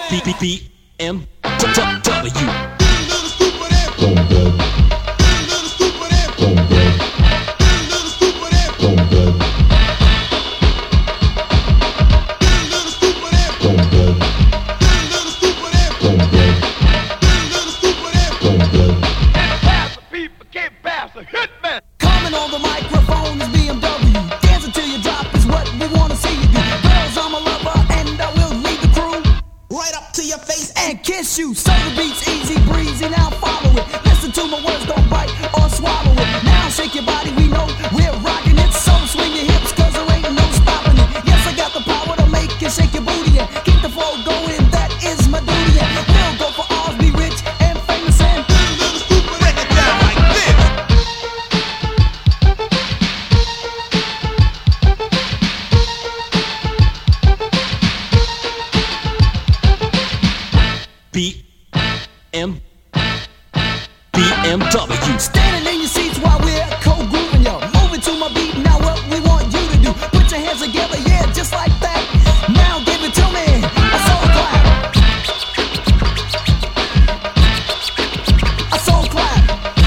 Coming on the microphone is BMW. Dancing till you drop is what we wanna see you do. Girls, I'm a lover and I will lead the crew right up to your face and kiss you. So the beat's easy breezy, now follow it. Listen to my words, don't bite or swallow it. Now shake your body, we know we're rocking it. So swing your hips, cause there ain't no stopping it. Yes, I got the power to make you shake your booty and keep the flow going, that is my duty. And we'll go for ours, be rich and famous and break it down like this. BMW. Standing in your seats while we're co-grooving, yo. Moving to my beat, now what we want you to do. Put your hands together, yeah, just like that. Now give it to me, I saw a clap. I saw a clap.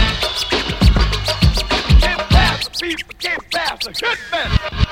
Can't pass the people, can't pass the good man.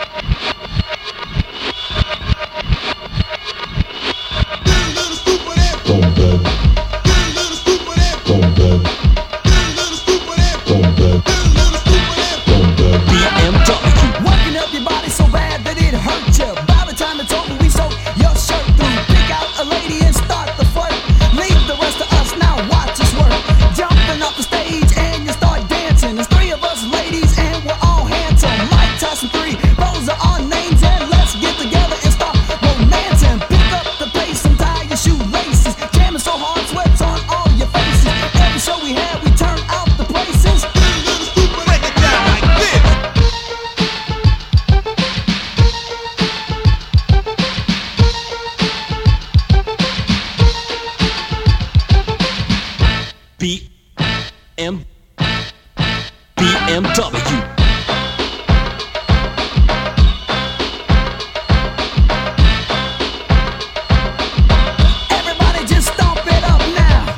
Working up your body so bad that it hurt you. By the time it's over, we soak your shirt through. Pick out a lady and start the flirt. Leave the rest of us, now watch us work. Jumping off the stage and you start dancing. There's three of us ladies and we're all handsome. Mike Tyson 3, those are our names. And let's get together and start romancing. Pick up the pace and tie your shoelaces. Jamming so hard, sweat's on all your faces. Every show we had, we turn out the places. Break it down like this. BMW. Everybody just stomp it up now.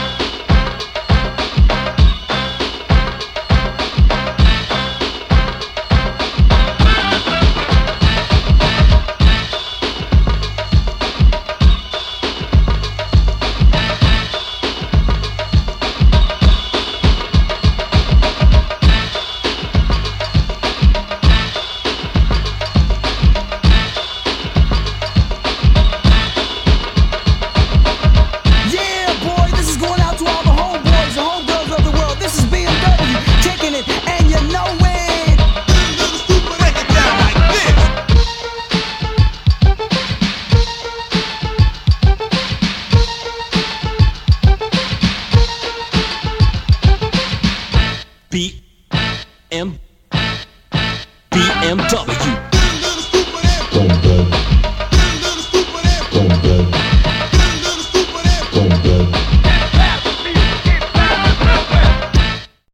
Yeah, boy, this is going out to all the homeboys and homegirls of the world. This is BMW, kicking it, and you know it. Break it down like this.